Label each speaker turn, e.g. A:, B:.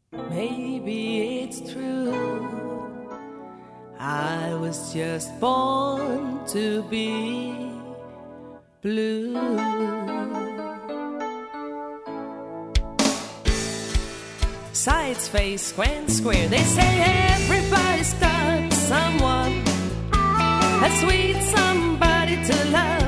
A: Maybe it's true. I was just born to be blue. Sides, face, square and square. They say everybody's got someone, a sweet somebody to love.